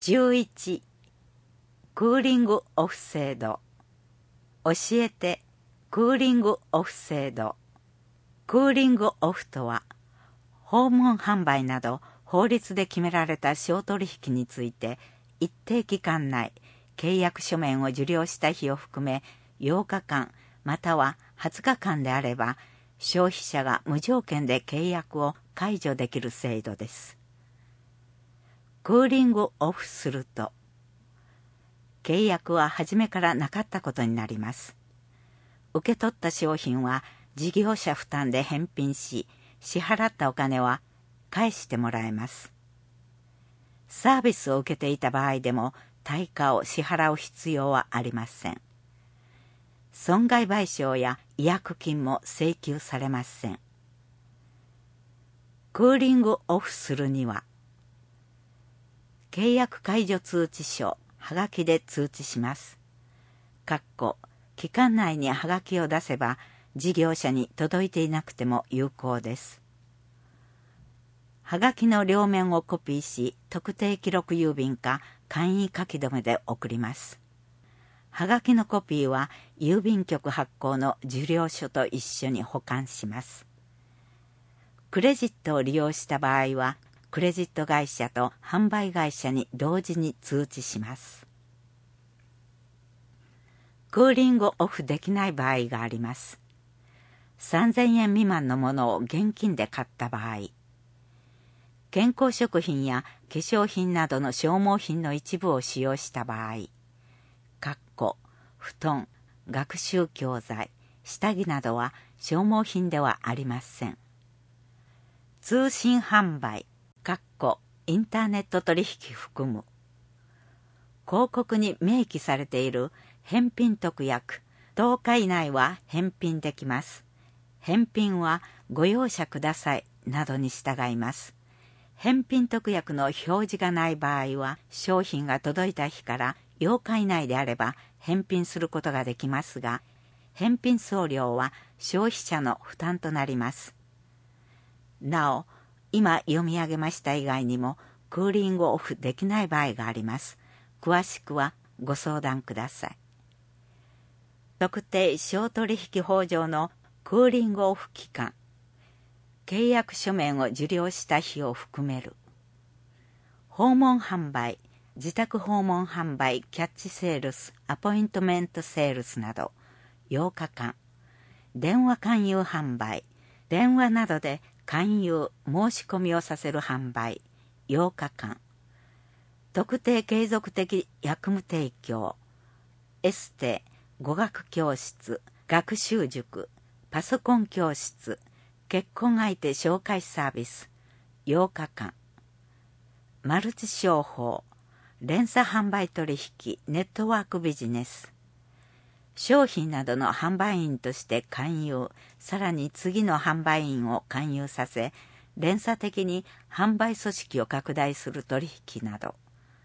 11、クーリングオフ制度。教えてクーリングオフ制度。クーリングオフとは、訪問販売など法律で決められた商取引について一定期間内、契約書面を受領した日を含め8日間または20日間であれば、消費者が無条件で契約を解除できる制度です。クーリングオフすると、契約は初めからなかったことになります。受け取った商品は事業者負担で返品し、支払ったお金は返してもらえます。サービスを受けていた場合でも対価を支払う必要はありません。損害賠償や違約金も請求されません。クーリングオフするには、契約解除通知書、はがきで通知します。期間内にはがきを出せば、事業者に届いていなくても有効です。はがきの両面をコピーし、特定記録郵便か簡易書き留めで送ります。はがきのコピーは郵便局発行の受領書と一緒に保管します。クレジットを利用した場合は、クレジット会社と販売会社に同時に通知します。クーリングオフできない場合があります。3000円未満のものを現金で買った場合、健康食品や化粧品などの消耗品の一部を使用した場合、布団、学習教材、下着などは消耗品ではありません。通信販売、インターネット取引含む。広告に明記されている返品特約、10日以内は返品できます。返品はご容赦くださいなどに従います。返品特約の表示がない場合は、商品が届いた日から8日以内であれば返品することができますが、返品送料は消費者の負担となります。なお、今読み上げました以外にも、クーリングオフできない場合があります。詳しくはご相談ください。特定商取引法上のクーリングオフ期間、契約書面を受領した日を含める。訪問販売、自宅訪問販売、キャッチセールス、アポイントメントセールスなど8日間。電話勧誘販売、電話などで勧誘、申し込みをさせる販売8日間。特定継続的役務提供、エステ、語学教室、学習塾、パソコン教室、結婚相手紹介サービス8日間。マルチ商法、連鎖販売取引、ネットワークビジネス。商品などの販売員として勧誘、さらに次の販売員を勧誘させ、連鎖的に販売組織を拡大する取引など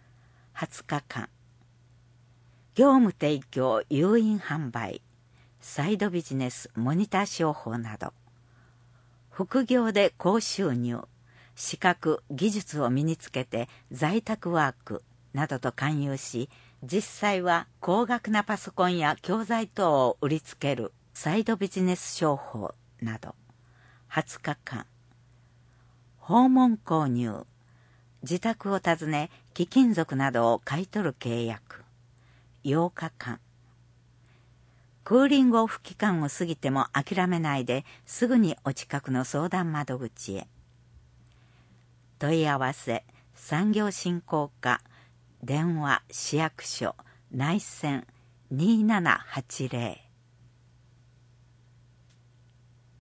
20日間。業務提供、誘引販売、サイドビジネス、モニター商法など。副業で高収入、資格、技術を身につけて在宅ワークなどと勧誘し、実際は高額なパソコンや教材等を売りつけるサイドビジネス商法など20日間。訪問購入、自宅を訪ね貴金属などを買い取る契約8日間。クーリングオフ期間を過ぎても諦めないで、すぐにお近くの相談窓口へ。問い合わせ、産業振興課、電話、市役所、内線2780